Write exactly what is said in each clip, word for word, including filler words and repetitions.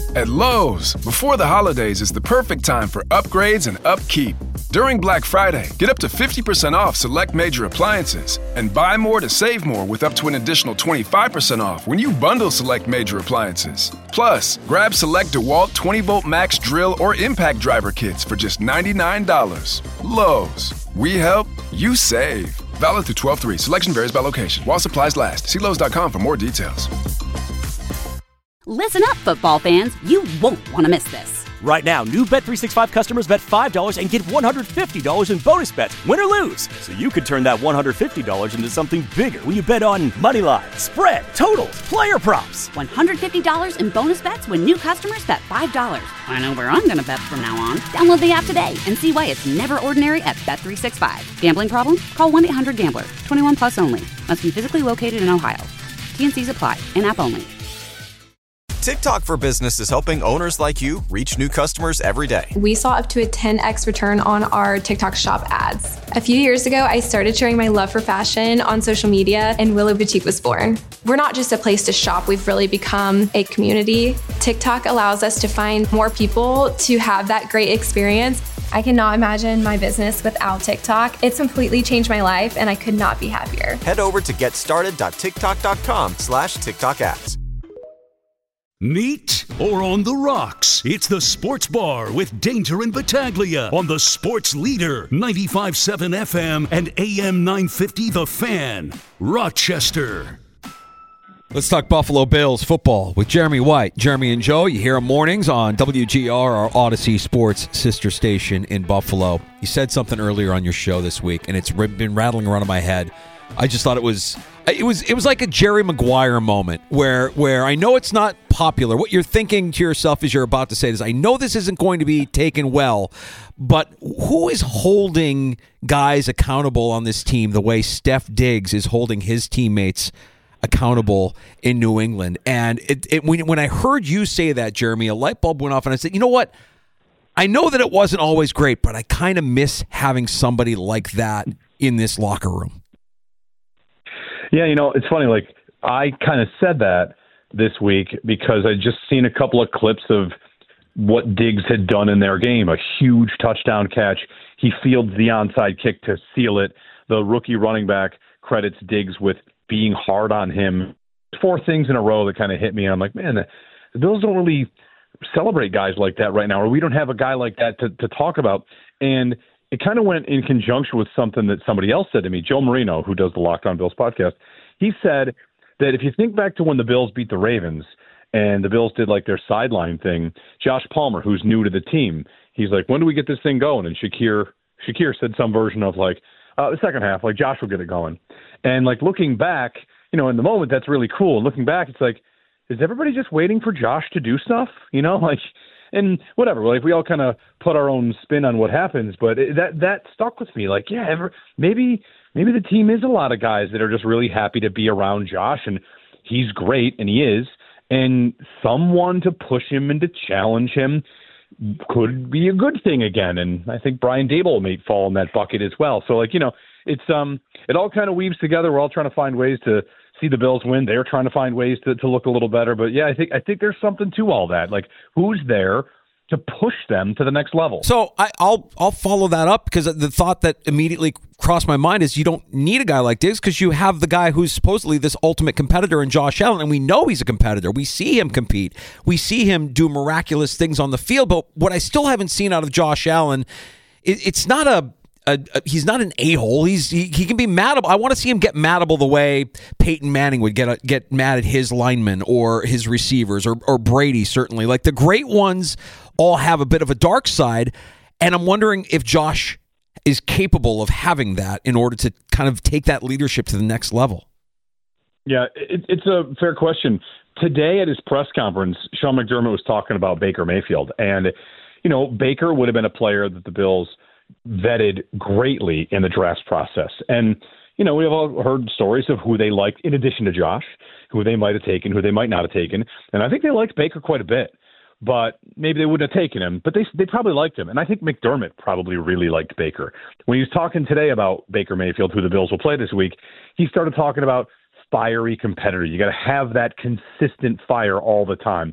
At Lowe's, before the holidays is the perfect time for upgrades and upkeep. During Black Friday, get up to fifty percent off select major appliances and buy more to save more with up to an additional twenty-five percent off when you bundle select major appliances. Plus, grab select DeWalt twenty volt max drill or impact driver kits for just ninety-nine dollars. Lowe's, we help, you save. Valid through twelve three. Selection varies by location. While supplies last. See Lowe's dot com for more details. Listen up, football fans. You won't want to miss this. Right now, new Bet three sixty-five customers bet five dollars and get one hundred fifty dollars in bonus bets, win or lose. So you could turn that one hundred fifty dollars into something bigger when you bet on money line, spread, totals, player props. one hundred fifty dollars in bonus bets when new customers bet five dollars. I know where I'm going to bet from now on. Download the app today and see why it's never ordinary at Bet three sixty-five. Gambling problem? Call one eight hundred gambler. twenty-one plus only. Must be physically located in Ohio. T and C's apply. In-app only. TikTok for Business is helping owners like you reach new customers every day. We saw up to a ten x return on our TikTok shop ads. A few years ago, I started sharing my love for fashion on social media, and Willow Boutique was born. We're not just a place to shop, we've really become a community. TikTok allows us to find more people to have that great experience. I cannot imagine my business without TikTok. It's completely changed my life, and I could not be happier. Head over to getstarted.tiktok.com slash TikTok ads. Neat or on the rocks? It's the Sports Bar with Danger and Battaglia on the Sports Leader, ninety-five point seven F M and A M nine fifty The Fan, Rochester. Let's talk Buffalo Bills football with Jeremy White. Jeremy and Joe, you hear him mornings on W G R, our Odyssey Sports sister station in Buffalo. You said something earlier on your show this week, and it's been rattling around in my head. I just thought it was it was it was like a Jerry Maguire moment where where I know it's not popular. What you're thinking to yourself as you're about to say this, I know this isn't going to be taken well, but who is holding guys accountable on this team the way Steph Diggs is holding his teammates accountable in New England? And it, it when when I heard you say that, Jeremy, a light bulb went off, and I said, you know what? I know that it wasn't always great, but I kind of miss having somebody like that in this locker room. Yeah, you know, it's funny, like, I kind of said that this week because I just seen a couple of clips of what Diggs had done in their game. A huge touchdown catch. He fields the onside kick to seal it. The rookie running back credits Diggs with being hard on him. Four things in a row that kind of hit me. I'm like, man, the Bills don't really celebrate guys like that right now, or we don't have a guy like that to, to talk about. And it kind of went in conjunction with something that somebody else said to me, Joe Marino, who does the Locked On Bills podcast. He said that if you think back to when the Bills beat the Ravens and the Bills did like their sideline thing, Josh Palmer, who's new to the team, he's like, when do we get this thing going? And Shakir, Shakir said some version of like, uh, the second half, like Josh will get it going. And like looking back, you know, in the moment, that's really cool. Looking back, it's like, is everybody just waiting for Josh to do stuff? You know, like, and whatever, like we all kind of put our own spin on what happens, but it, that that stuck with me. Like, yeah, ever, maybe maybe the team is a lot of guys that are just really happy to be around Josh, and he's great, and he is, and someone to push him and to challenge him could be a good thing again. And I think Brian Daboll may fall in that bucket as well. So, like, you know, it's um, it all kind of weaves together. We're all trying to find ways to see the Bills win. They're trying to find ways to, to look a little better. But yeah, I think I think there's something to all that. Like, who's there to push them to the next level? So I, I'll I'll follow that up, because the thought that immediately crossed my mind is you don't need a guy like Diggs because you have the guy who's supposedly this ultimate competitor in Josh Allen, and we know he's a competitor. We see him compete. We see him do miraculous things on the field. But what I still haven't seen out of Josh Allen, it, it's not a A, a, he's not an a-hole. He's he, he can be madable. I want to see him get madable the way Peyton Manning would get a, get mad at his linemen or his receivers, or or Brady, certainly. Like, the great ones all have a bit of a dark side, and I'm wondering if Josh is capable of having that in order to kind of take that leadership to the next level. Yeah, it, it's a fair question. Today at his press conference, Sean McDermott was talking about Baker Mayfield, and you know, Baker would have been a player that the Bills vetted greatly in the draft process. And, you know, we've all heard stories of who they liked in addition to Josh, who they might have taken, who they might not have taken. And I think they liked Baker quite a bit, but maybe they wouldn't have taken him, but they they probably liked him. And I think McDermott probably really liked Baker. When he was talking today about Baker Mayfield, who the Bills will play this week, he started talking about fiery competitor. You got to have that consistent fire all the time.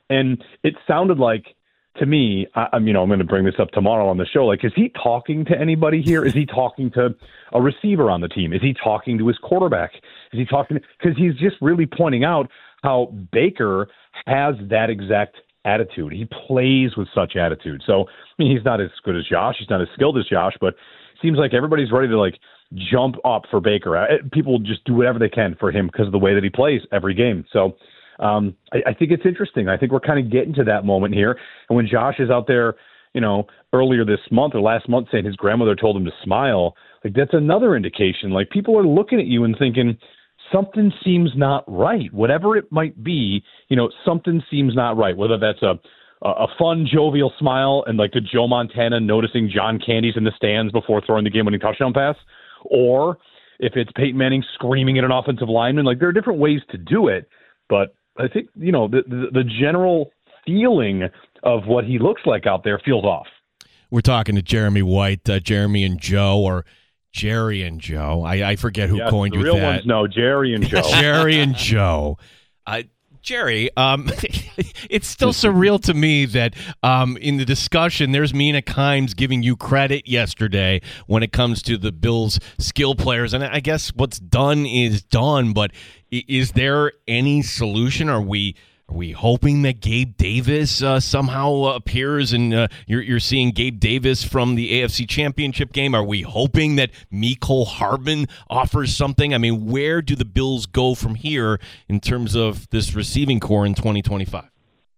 And it sounded like, to me, I, I'm, you know, I'm going to bring this up tomorrow on the show. Like, is he talking to anybody here? Is he talking to a receiver on the team? Is he talking to his quarterback? Is he talking? Because he's just really pointing out how Baker has that exact attitude. He plays with such attitude. So, I mean, he's not as good as Josh. He's not as skilled as Josh, but it seems like everybody's ready to, like, jump up for Baker. People just do whatever they can for him because of the way that he plays every game. So, Um, I, I think it's interesting. I think we're kind of getting to that moment here. And when Josh is out there, you know, earlier this month or last month saying his grandmother told him to smile, like that's another indication. Like people are looking at you and thinking something seems not right. Whatever it might be, you know, something seems not right. Whether that's a a fun, jovial smile and like the Joe Montana noticing John Candy's in the stands before throwing the game-winning touchdown pass, or if it's Peyton Manning screaming at an offensive lineman. Like there are different ways to do it, but I think, you know, the, the the general feeling of what he looks like out there feels off. We're talking to Jeremy White, uh, Jeremy and Joe, or Jerry and Joe. I, I forget who yes, coined the you real that. Ones, no, Jerry and Joe. Jerry and Joe. Uh, Jerry, um, it's still surreal to me that um, in the discussion, there's Mina Kimes giving you credit yesterday when it comes to the Bills' skill players. And I guess what's done is done, but is there any solution? Are we are we hoping that Gabe Davis uh, somehow appears and uh, you're, you're seeing Gabe Davis from the A F C Championship game? Are we hoping that Mecole Hardman offers something? I mean, where do the Bills go from here in terms of this receiving core in twenty twenty-five?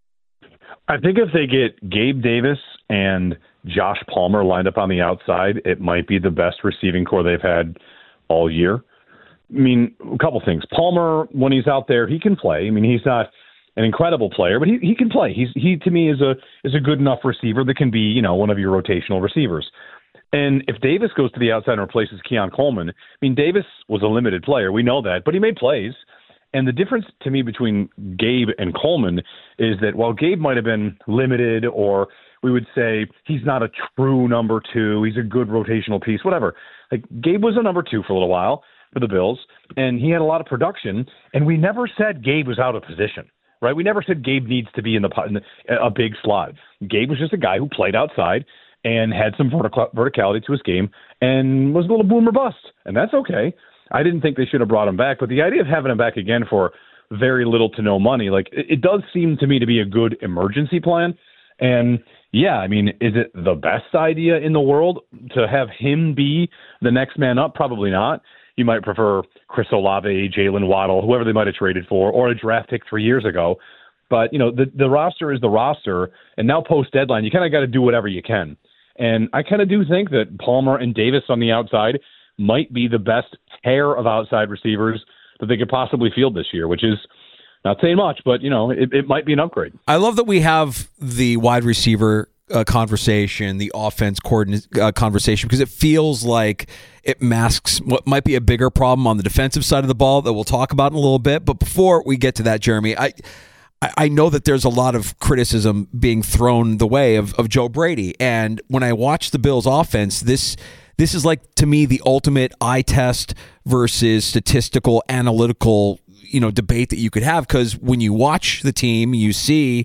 I think if they get Gabe Davis and Josh Palmer lined up on the outside, it might be the best receiving core they've had all year. I mean, a couple things. Palmer, when he's out there, he can play. I mean, he's not an incredible player, but he, he can play. He's he to me is a is a good enough receiver that can be, you know, one of your rotational receivers. And if Davis goes to the outside and replaces Keon Coleman, I mean, Davis was a limited player. We know that, but he made plays. And the difference to me between Gabe and Coleman is that while Gabe might have been limited, or we would say he's not a true number two, he's a good rotational piece, whatever. Like Gabe was a number two for a little while for the Bills, and he had a lot of production, and we never said Gabe was out of position. Right? We never said Gabe needs to be in the, in the a big slot. Gabe was just a guy who played outside and had some vertical, verticality to his game and was a little boom or bust, and that's okay. I didn't think they should have brought him back, but the idea of having him back again for very little to no money, like it, it does seem to me to be a good emergency plan. And yeah, I mean, is it the best idea in the world to have him be the next man up? Probably not. You might prefer Chris Olave, Jalen Waddle, whoever they might have traded for, or a draft pick three years ago. But, you know, the, the roster is the roster, and now post-deadline, you kind of got to do whatever you can. And I kind of do think that Palmer and Davis on the outside might be the best pair of outside receivers that they could possibly field this year, which is not saying much, but, you know, it, it might be an upgrade. I love that we have the wide receiver uh, conversation, the offense coordinate uh, conversation, because it feels like it masks what might be a bigger problem on the defensive side of the ball that we'll talk about in a little bit. But before we get to that, Jeremy, I I know that there's a lot of criticism being thrown the way of, of Joe Brady. And when I watch the Bills offense, this this is like, to me, the ultimate eye test versus statistical, analytical, you know, debate that you could have. Because when you watch the team, you see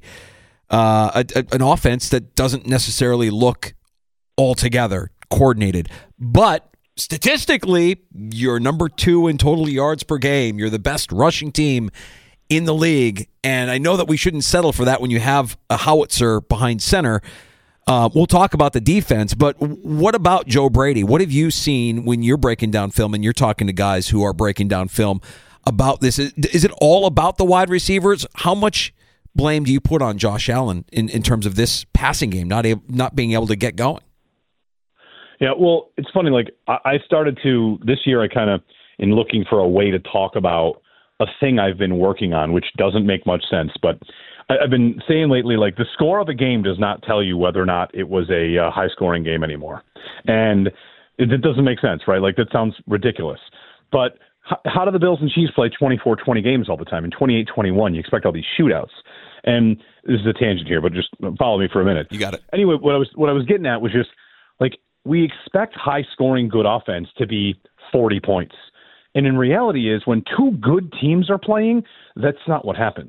uh, a, a, an offense that doesn't necessarily look altogether coordinated. But statistically, you're number two in total yards per game. You're the best rushing team in the league, and I know that we shouldn't settle for that when you have a howitzer behind center. Uh, we'll talk about the defense, but what about Joe Brady? What have you seen when you're breaking down film and you're talking to guys who are breaking down film about this? Is, is it all about the wide receivers? How much blame do you put on Josh Allen in, in terms of this passing game, not able, not being able to get going? Yeah, well, it's funny. Like I started to this year, I kind of in looking for a way to talk about a thing I've been working on, which doesn't make much sense. But I've been saying lately, like the score of a game does not tell you whether or not it was a uh, high-scoring game anymore, and it, it doesn't make sense, right? Like that sounds ridiculous. But how, how do the Bills and Chiefs play twenty-four twenty games all the time? And twenty-eight twenty-one, you expect all these shootouts. And this is a tangent here, but just follow me for a minute. You got it. Anyway, what I was what I was getting at was just like we expect high-scoring good offense to be forty points. And in reality is when two good teams are playing, that's not what happens.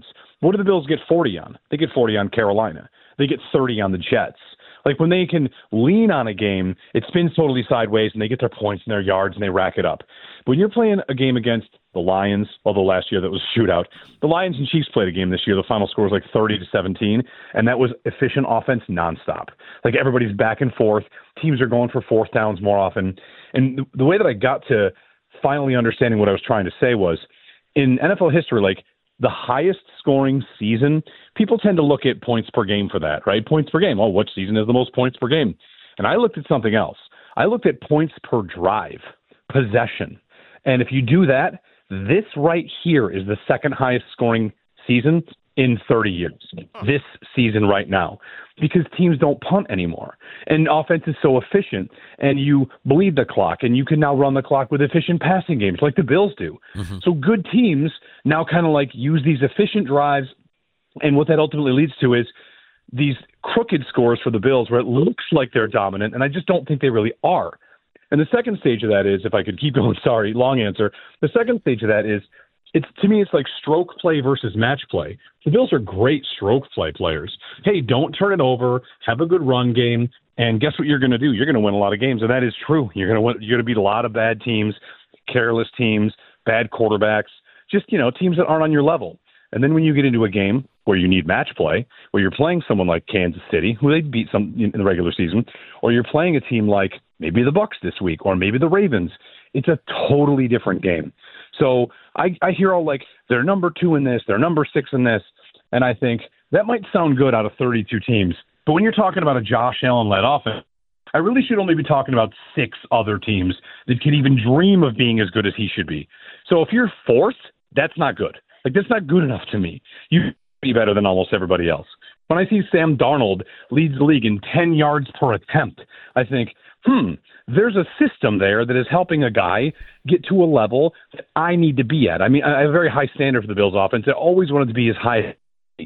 What do the Bills get forty on? They get forty on Carolina. They get thirty on the Jets. Like when they can lean on a game, it spins totally sideways and they get their points and their yards and they rack it up. But when you're playing a game against the Lions, although last year that was a shootout, the Lions and Chiefs played a game this year. The final score was like thirty to seventeen, and that was efficient offense nonstop. Like everybody's back and forth. Teams are going for fourth downs more often. And the, the way that I got to finally understanding what I was trying to say was in N F L history, like the highest scoring season, people tend to look at points per game for that, right? Points per game. Oh, what season has the most points per game? And I looked at something else. I looked at points per drive, possession. And if you do that, this right here is the second highest scoring season in thirty years, this season right now, because teams don't punt anymore. And offense is so efficient, and you bleed the clock, and you can now run the clock with efficient passing games like the Bills do. Mm-hmm. So good teams now kind of like use these efficient drives, and what that ultimately leads to is these crooked scores for the Bills where it looks like they're dominant, and I just don't think they really are. And the second stage of that is, if I could keep going, sorry, long answer. The second stage of that is, it's to me, it's like stroke play versus match play. The Bills are great stroke play players. Hey, don't turn it over, have a good run game, and guess what you're going to do? You're going to win a lot of games, and that is true. You're going to win, you're going to beat a lot of bad teams, careless teams, bad quarterbacks, just, you know, teams that aren't on your level. And then when you get into a game where you need match play, where you're playing someone like Kansas City, who they beat some in the regular season, or you're playing a team like maybe the Bucs this week, or maybe the Ravens, it's a totally different game. So I, I hear all like, they're number two in this, they're number six in this, and I think that might sound good out of thirty-two teams. But when you're talking about a Josh Allen-led offense, I really should only be talking about six other teams that can even dream of being as good as he should be. So if you're fourth, that's not good. Like, that's not good enough to me. You should be better than almost everybody else. When I see Sam Darnold leads the league in ten yards per attempt, I think, hmm, there's a system there that is helping a guy get to a level that I need to be at. I mean, I have a very high standard for the Bills offense. I always wanted to be as high.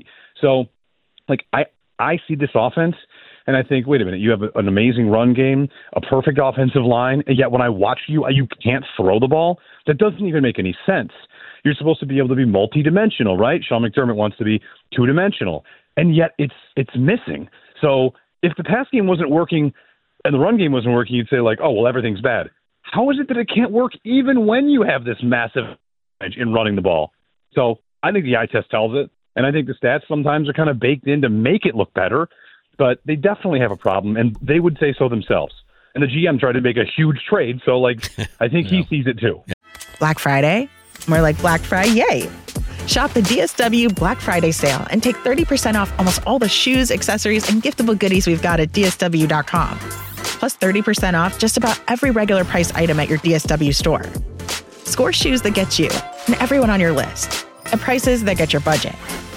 So, like, I, I see this offense, and I think, wait a minute, you have an amazing run game, a perfect offensive line, and yet when I watch you, you can't throw the ball? That doesn't even make any sense. You're supposed to be able to be multidimensional, right? Sean McDermott wants to be two-dimensional, and yet it's it's missing. So if the pass game wasn't working and the run game wasn't working, you'd say, like, oh, well, everything's bad. How is it that it can't work even when you have this massive edge in running the ball? So I think the eye test tells it, and I think the stats sometimes are kind of baked in to make it look better, but they definitely have a problem, and they would say so themselves. And the G M tried to make a huge trade, so, like, I think yeah. he sees it too. Black Friday? More like Black Friday, yay! Shop the D S W Black Friday sale and take thirty percent off almost all the shoes, accessories, and giftable goodies we've got at D S W dot com. Plus thirty percent off just about every regular price item at your D S W store. Score shoes that get you and everyone on your list at prices that get your budget.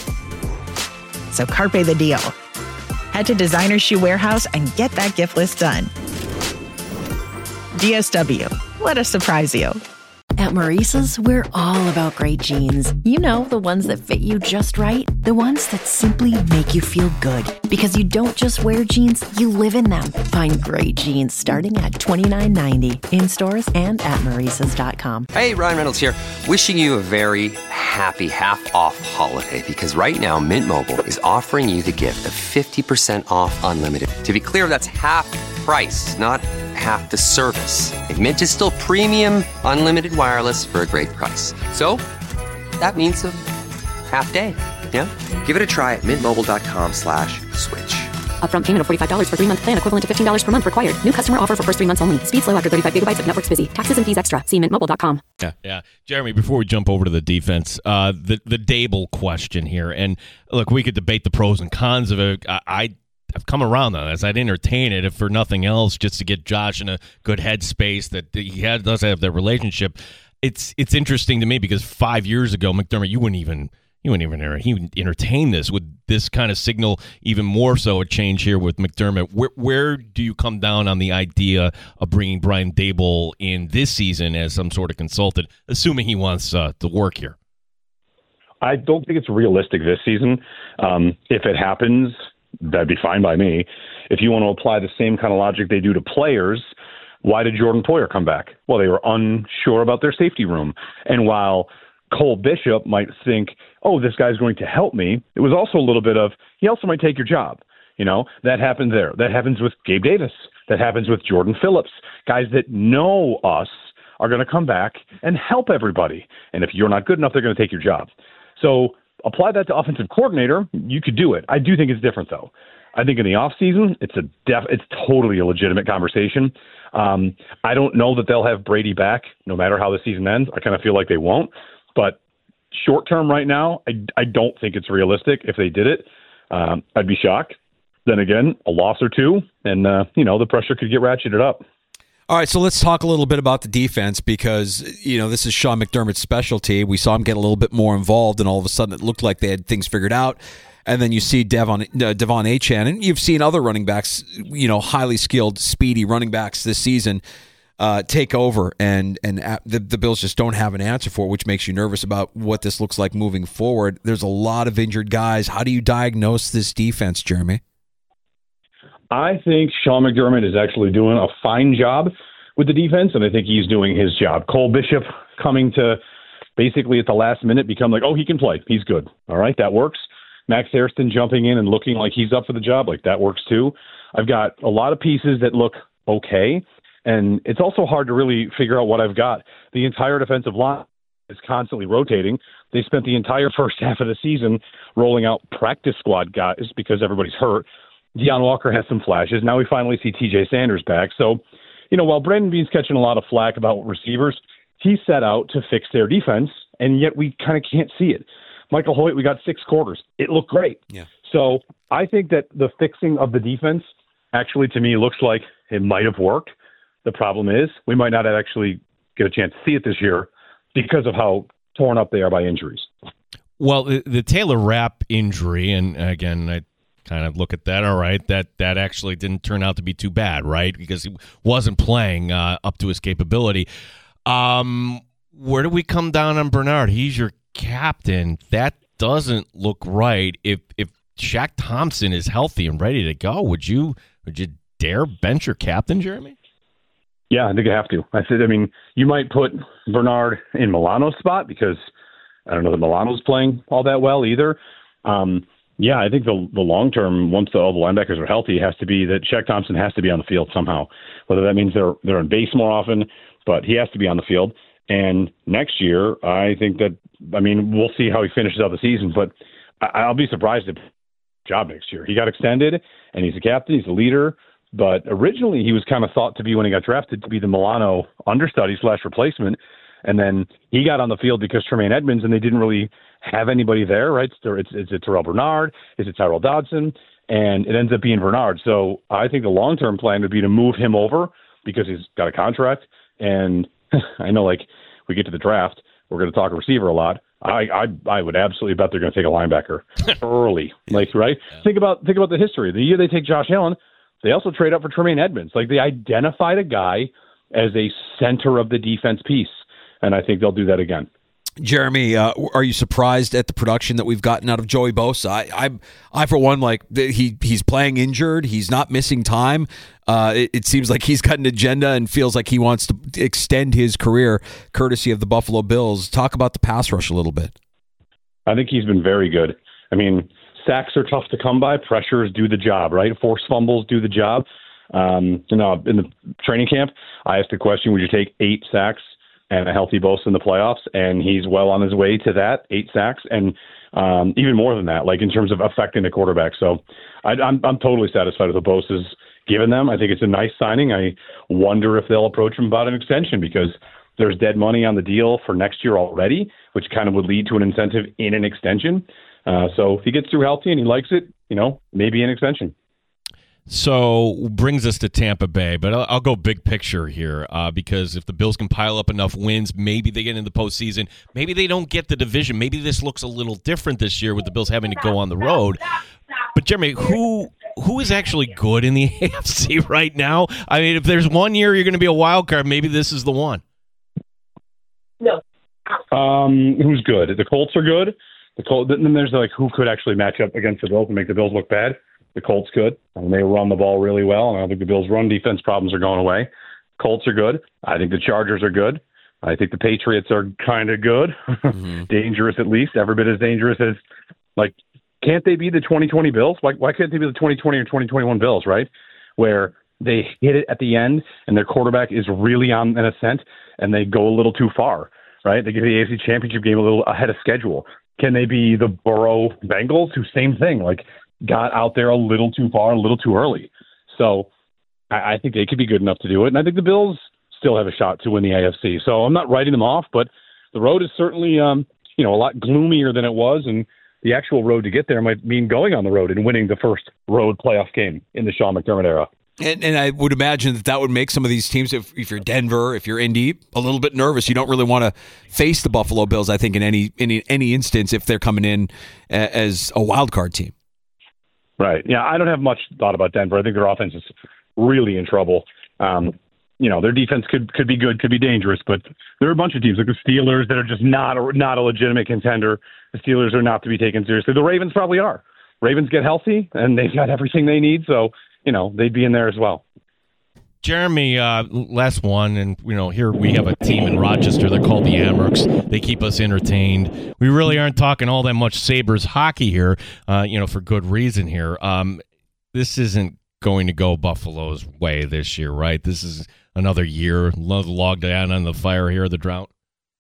So carpe the deal. Head to Designer Shoe Warehouse and get that gift list done. D S W, let us surprise you. At Maurice's, we're all about great jeans. You know, the ones that fit you just right. The ones that simply make you feel good. Because you don't just wear jeans, you live in them. Find great jeans starting at twenty-nine ninety in stores and at Maurice's dot com. Hey, Ryan Reynolds here. Wishing you a very happy half-off holiday. Because right now, Mint Mobile is offering you the gift of fifty percent off unlimited. To be clear, that's half price, not half the service. Mint is still premium, unlimited wireless for a great price. So, that means a half day, yeah? Give it a try at mintmobile.com slash switch. Upfront payment of forty-five dollars for three-month plan equivalent to fifteen dollars per month required. New customer offer for first three months only. Speed slow after thirty-five gigabytes if network's busy. Taxes and fees extra. See mint mobile dot com. Yeah, yeah. Jeremy, before we jump over to the defense, uh, the, the Dable question here. And, look, we could debate the pros and cons of it. I... I I've come around on this. I'd entertain it if for nothing else, just to get Josh in a good headspace that he had, does have that relationship. It's it's interesting to me because five years ago, McDermott, you wouldn't even you wouldn't even he would entertain this. Would this kind of signal even more so a change here with McDermott? Where where do you come down on the idea of bringing Brian Dable in this season as some sort of consultant, assuming he wants uh, to work here? I don't think it's realistic this season. Um, if it happens, that'd be fine by me. If you want to apply the same kind of logic they do to players, why did Jordan Poyer come back? Well, they were unsure about their safety room. And while Cole Bishop might think, oh, this guy's going to help me. It was also a little bit of, he also might take your job. You know, that happens there. That happens with Gabe Davis. That happens with Jordan Phillips. Guys that know us are going to come back and help everybody. And if you're not good enough, they're going to take your job. So apply that to offensive coordinator. You could do it. I do think it's different, though. I think in the offseason, it's a def- it's totally a legitimate conversation. Um, I don't know that they'll have Brady back no matter how the season ends. I kind of feel like they won't. But short term right now, I, I don't think it's realistic. If they did it, um, I'd be shocked. Then again, a loss or two, and, uh, you know, the pressure could get ratcheted up. All right, so let's talk a little bit about the defense because, you know, this is Sean McDermott's specialty. We saw him get a little bit more involved, and all of a sudden it looked like they had things figured out. And then you see Devon, uh, Devon Achane, and you've seen other running backs, you know, highly skilled, speedy running backs this season uh, take over, and and uh, the, the Bills just don't have an answer for it, which makes you nervous about what this looks like moving forward. There's a lot of injured guys. How do you diagnose this defense, Jeremy? I think Sean McDermott is actually doing a fine job with the defense, and I think he's doing his job. Cole Bishop coming to basically at the last minute become like, oh, he can play. He's good. All right, that works. Max Hairston jumping in and looking like he's up for the job, like that works too. I've got a lot of pieces that look okay, and it's also hard to really figure out what I've got. The entire defensive line is constantly rotating. They spent the entire first half of the season rolling out practice squad guys because everybody's hurt. Deion Walker has some flashes. Now we finally see T J Sanders back. So, you know, while Brandon Beane's catching a lot of flack about receivers, he set out to fix their defense, and yet we kind of can't see it. Michael Hoyt, we got six quarters. It looked great. Yeah. So I think that the fixing of the defense actually, to me, looks like it might have worked. The problem is we might not actually get a chance to see it this year because of how torn up they are by injuries. Well, the, the Taylor Rapp injury, and again, I kind of look at that, all right, that that actually didn't turn out to be too bad, right? Because he wasn't playing uh, up to his capability. Um, where do we come down on Bernard? He's your captain. That doesn't look right. If if Shaq Thompson is healthy and ready to go, would you would you dare bench your captain, Jeremy? Yeah, I think I have to. I said, I mean, you might put Bernard in Milano's spot because I don't know that Milano's playing all that well either. Um, yeah, I think the the long term, once the, all the linebackers are healthy, has to be that Shaq Thompson has to be on the field somehow. Whether that means they're they're in base more often, but he has to be on the field. And next year, I think that, I mean, we'll see how he finishes out the season, but I, I'll be surprised if job next year. He got extended, and he's a captain, he's a leader, but originally he was kind of thought to be, when he got drafted, to be the Milano understudy slash replacement, and then he got on the field because Tremaine Edmonds, and they didn't really have anybody there, right? So it's, it's, it's Terrell Bernard, is it Tyrell Dodson, and it ends up being Bernard. So I think the long-term plan would be to move him over because he's got a contract, and I know, like, we get to the draft, we're going to talk receiver a lot. I, I I would absolutely bet they're going to take a linebacker early. Like, right? Yeah. Think about think about the history. The year they take Josh Allen, they also trade up for Tremaine Edmonds. Like, they identified a guy as a center of the defense piece, and I think they'll do that again. Jeremy, uh, are you surprised at the production that we've gotten out of Joey Bosa? I, I, I for one, like he he's playing injured. He's not missing time. Uh, it, it seems like he's got an agenda and feels like he wants to extend his career, courtesy of the Buffalo Bills. Talk about the pass rush a little bit. I think he's been very good. I mean, sacks are tough to come by. Pressures do the job, right? Forced fumbles do the job. Um, you know, in the training camp, I asked the question: would you take eight sacks and a healthy Bosa in the playoffs? And he's well on his way to that, eight sacks, and um, even more than that, like in terms of affecting the quarterback. So I, I'm I'm totally satisfied with the Bosa's given them. I think it's a nice signing. I wonder if they'll approach him about an extension because there's dead money on the deal for next year already, which kind of would lead to an incentive in an extension. Uh, so if he gets through healthy and he likes it, you know, maybe an extension. So brings us to Tampa Bay, but I'll, I'll go big picture here uh, because if the Bills can pile up enough wins, maybe they get into the postseason. Maybe they don't get the division. Maybe this looks a little different this year with the Bills having to go on the road. But Jeremy, who who is actually good in the A F C right now? I mean, if there's one year you're going to be a wild card, maybe this is the one. No. Um, who's good? The Colts are good. The Colts. Then there's like who could actually match up against the Bills and make the Bills look bad. The Colts could, and they run the ball really well, and I think the Bills' run defense problems are going away. Colts are good. I think the Chargers are good. I think the Patriots are kind of good, mm-hmm. dangerous at least, every bit as dangerous as, like, can't they be the twenty twenty Bills? Why, why can't they be the twenty twenty or twenty twenty-one Bills, right? Where they hit it at the end and their quarterback is really on an ascent and they go a little too far, right? They get the A F C Championship game a little ahead of schedule. Can they be the Burrow Bengals, who same thing, like got out there a little too far, a little too early? So I, I think they could be good enough to do it. And I think the Bills still have a shot to win the A F C. So I'm not writing them off, but the road is certainly, um, you know, a lot gloomier than it was. And the actual road to get there might mean going on the road and winning the first road playoff game in the Sean McDermott era. And, and I would imagine that that would make some of these teams, if, if you're Denver, if you're Indy, a little bit nervous. You don't really want to face the Buffalo Bills, I think, in any in any instance if they're coming in a, as a wild card team. Right. Yeah, I don't have much thought about Denver. I think their offense is really in trouble. Um, you know, their defense could could be good, could be dangerous, but there are a bunch of teams like the Steelers that are just not a, not a legitimate contender. The Steelers are not to be taken seriously. The Ravens probably are. Ravens get healthy, and they've got everything they need, so, you know, they'd be in there as well. Jeremy, uh, last one, and, you know, here we have a team in Rochester. They're called the Amerks. They keep us entertained. We really aren't talking all that much Sabres hockey here, uh, you know, for good reason here. Um, this isn't going to go Buffalo's way this year, right? This is another year, logged down on the fire here, the drought.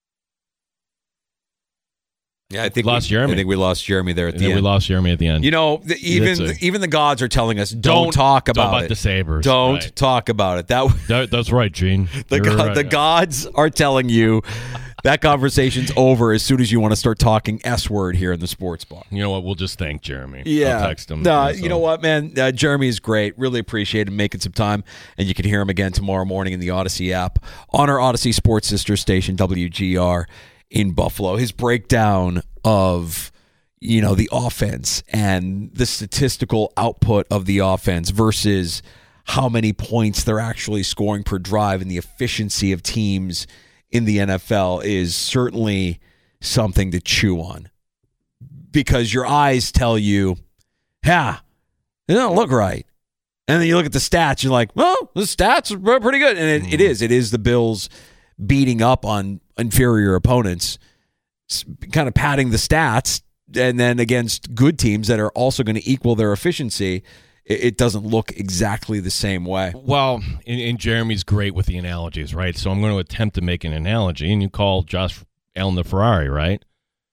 Yeah, I think lost we, Jeremy. I think we lost Jeremy there at the yeah, end. We lost Jeremy at the end. You know, the, even a, even the gods are telling us don't, don't talk about, about it. the Sabres. Don't right. talk about it. That, that that's right, Gene. The go, right. the gods are telling you that conversation's over as soon as you want to start talking S word here in the sports bar. You know what? We'll just thank Jeremy. Yeah, I'll text him. No, so. You know what, man? Uh, Jeremy is great. Really appreciate him making some time, and you can hear him again tomorrow morning in the Odyssey app on our Odyssey Sports sister station W G R in Buffalo. His breakdown of, you know, the offense and the statistical output of the offense versus how many points they're actually scoring per drive and the efficiency of teams in the N F L is certainly something to chew on, because your eyes tell you, yeah, they don't look right. And then you look at the stats, you're like, well, the stats are pretty good. And it, it is. It is the Bills beating up on inferior opponents, kind of padding the stats, and then against good teams that are also going to equal their efficiency, it doesn't look exactly the same way. Well, and, and Jeremy's great with the analogies, right? So I'm going to attempt to make an analogy, and you call Josh Allen the Ferrari, right?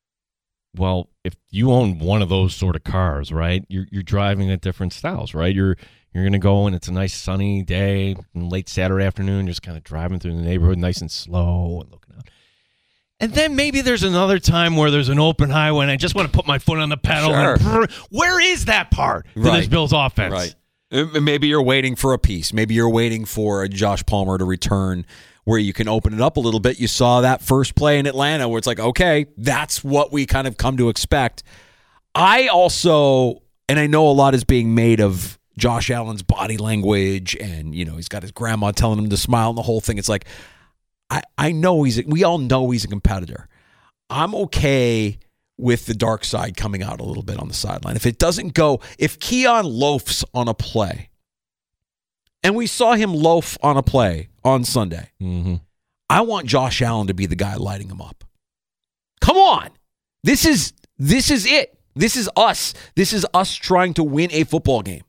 Well, if you own one of those sort of cars, right, you're you're driving at different styles, right? You're you're going to go and it's a nice sunny day, late Saturday afternoon, just kind of driving through the neighborhood nice and slow and looking out. And then maybe there's another time where there's an open highway and I just want to put my foot on the pedal. Sure. And brr, where is that part to Right. this Bills offense? Right. Maybe you're waiting for a piece. Maybe you're waiting for a Josh Palmer to return where you can open it up a little bit. You saw that first play in Atlanta where it's like, okay, that's what we kind of come to expect. I also, and I know a lot is being made of Josh Allen's body language and, you know, he's got his grandma telling him to smile and the whole thing. It's like, I, I know he's, a, we all know he's a competitor. I'm okay with the dark side coming out a little bit on the sideline. If it doesn't go, if Keon loafs on a play, and we saw him loaf on a play on Sunday, mm-hmm. I want Josh Allen to be the guy lighting him up. Come on. This is, this is it. This is us. This is us trying to win a football game.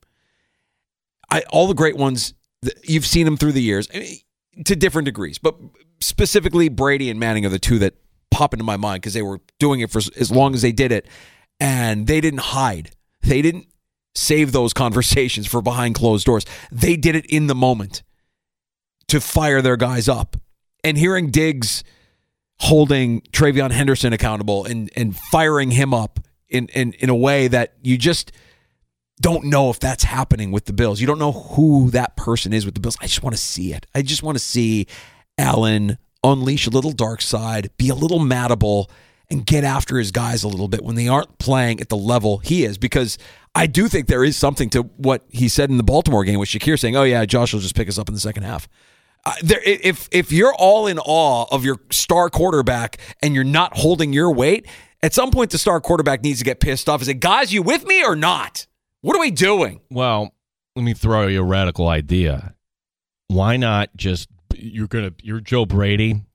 I, all the great ones, you've seen them through the years, I mean, to different degrees, but specifically Brady and Manning are the two that pop into my mind because they were doing it for as long as they did it, and they didn't hide. They didn't save those conversations for behind closed doors. They did it in the moment to fire their guys up. And hearing Diggs holding Travion Henderson accountable and, and firing him up in, in, in a way that you just don't know if that's happening with the Bills. You don't know who that person is with the Bills. I just want to see it. I just want to see Allen unleash a little dark side, be a little mattable, and get after his guys a little bit when they aren't playing at the level he is. Because I do think there is something to what he said in the Baltimore game with Shakir saying, oh yeah, Josh will just pick us up in the second half. Uh, there, if if you're all in awe of your star quarterback and you're not holding your weight, at some point the star quarterback needs to get pissed off and say, guys, you with me or not? What are we doing? Well, let me throw you a radical idea. Why not just, you're gonna, you're Joe Brady,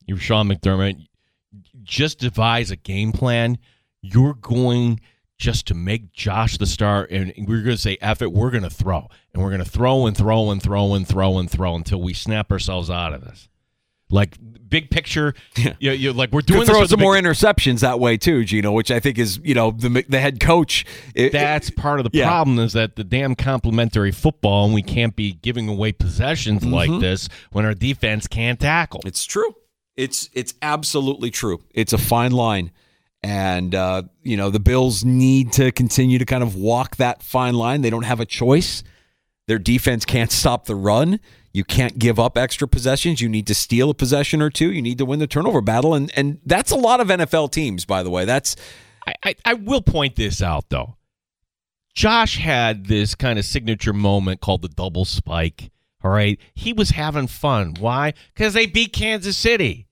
you're Sean McDermott, just devise a game plan. You're going just to make Josh the star, and we're going to say, F it, we're going to throw. And we're going to throw and throw and throw and throw and throw until we snap ourselves out of this. Like, big picture, yeah. you, you, like we're doing Could this throw with some big, more interceptions that way too, Gino, which I think is, you know, the the head coach. It, that's part of the yeah. problem is that the damn complimentary football, and we can't be giving away possessions mm-hmm. like this when our defense can't tackle. It's true. It's it's absolutely true. It's a fine line. And, uh, you know, the Bills need to continue to kind of walk that fine line. They don't have a choice. Their defense can't stop the run. You can't give up extra possessions. You need to steal a possession or two. You need to win the turnover battle. And and that's a lot of N F L teams, by the way. That's I, I, I will point this out, though. Josh had this kind of signature moment called the double spike. All right. He was having fun. Why? Because they beat Kansas City.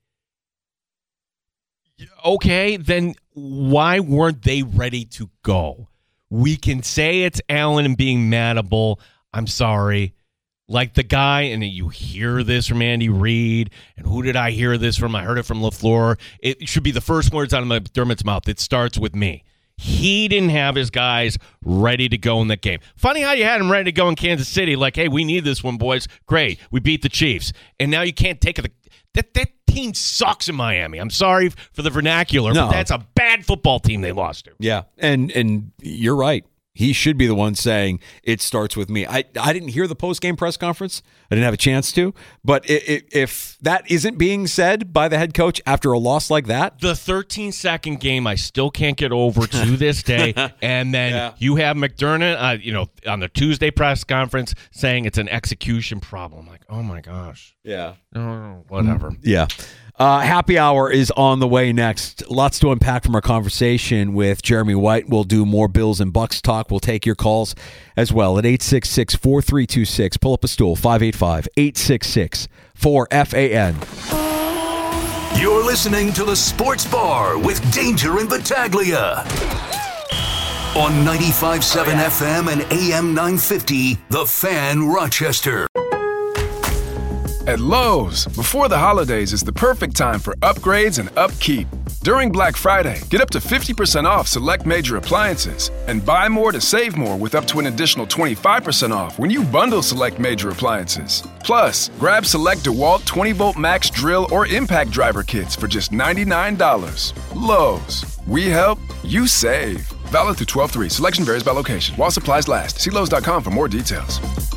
Okay, then why weren't they ready to go? We can say it's Allen and being madable. I'm sorry. Like the guy, and you hear this from Andy Reid, and who did I hear this from? I heard it from LaFleur. It should be the first words out of McDermott's mouth. It starts with me. He didn't have his guys ready to go in that game. Funny how you had him ready to go in Kansas City. Like, hey, we need this one, boys. Great. We beat the Chiefs. And now you can't take it. That, that team sucks in Miami. I'm sorry for the vernacular, no. but that's a bad football team they lost to. Yeah, and and you're right. He should be the one saying it starts with me. I, I didn't hear the post-game press conference. I didn't have a chance to. But it, it, if that isn't being said by the head coach after a loss like that. The thirteen-second game I still can't get over to this day. And then yeah. you have McDermott, uh, you know, on the Tuesday press conference saying it's an execution problem. Like, oh, my gosh. Yeah. Oh, whatever. Yeah. Uh, happy hour is on the way next. Lots to unpack from our conversation with Jeremy White. We'll do more Bills and Bucks talk. We'll take your calls as well at eight six six, four three two six. Pull up a stool, five eight five, eight six six, four F A N. You're listening to The Sports Bar with Danger and Battaglia on ninety-five point seven oh, yeah. F M and A M nine fifty, The Fan, Rochester. At Lowe's, before the holidays is the perfect time for upgrades and upkeep. During Black Friday, get up to fifty percent off select major appliances and buy more to save more with up to an additional twenty-five percent off when you bundle select major appliances. Plus, grab select DeWalt twenty volt max drill or impact driver kits for just ninety-nine dollars. Lowe's, we help, you save. Valid through twelve three. Selection varies by location. While supplies last. See Lowe's dot com for more details.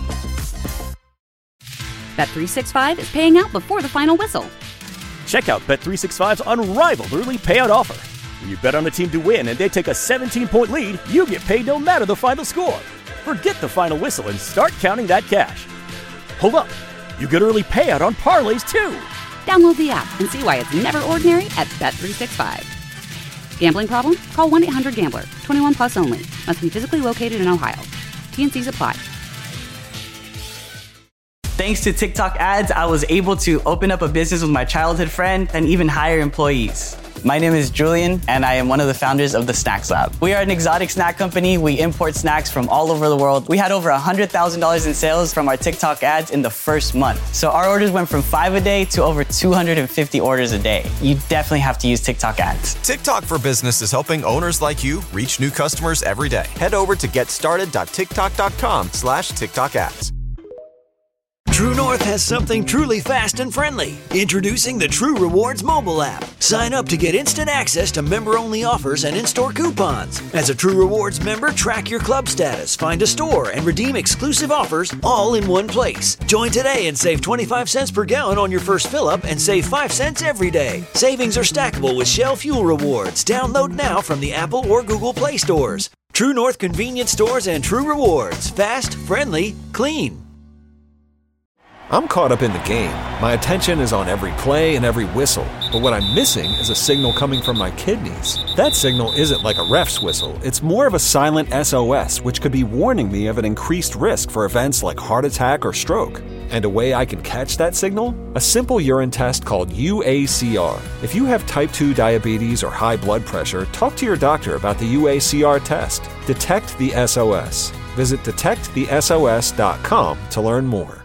Bet three sixty-five is paying out before the final whistle. Check out Bet three sixty-five's unrivaled early payout offer. When you bet on the team to win and they take a seventeen-point lead, you get paid no matter the final score. Forget the final whistle and start counting that cash. Hold up. You get early payout on parlays, too. Download the app and see why it's never ordinary at Bet three sixty-five. Gambling problem? Call one eight hundred gambler. twenty-one plus only. Must be physically located in Ohio. T and Cs apply. Thanks to TikTok ads, I was able to open up a business with my childhood friend and even hire employees. My name is Julian, and I am one of the founders of the Snacks Lab. We are an exotic snack company. We import snacks from all over the world. We had over one hundred thousand dollars in sales from our TikTok ads in the first month. So our orders went from five a day to over two hundred fifty orders a day. You definitely have to use TikTok ads. TikTok for Business is helping owners like you reach new customers every day. Head over to getstarted.tiktok.com slash TikTok ads. True North has something truly fast and friendly. Introducing the True Rewards mobile app. Sign up to get instant access to member-only offers and in-store coupons. As a True Rewards member, track your club status, find a store, and redeem exclusive offers all in one place. Join today and save twenty-five cents per gallon on your first fill-up and save five cents every day. Savings are stackable with Shell Fuel Rewards. Download now from the Apple or Google Play stores. True North Convenience Stores and True Rewards. Fast, friendly, clean. I'm caught up in the game. My attention is on every play and every whistle. But what I'm missing is a signal coming from my kidneys. That signal isn't like a ref's whistle. It's more of a silent S O S, which could be warning me of an increased risk for events like heart attack or stroke. And a way I can catch that signal? A simple urine test called U A C R. If you have type two diabetes or high blood pressure, talk to your doctor about the U A C R test. Detect the S O S. Visit detect the S O S dot com to learn more.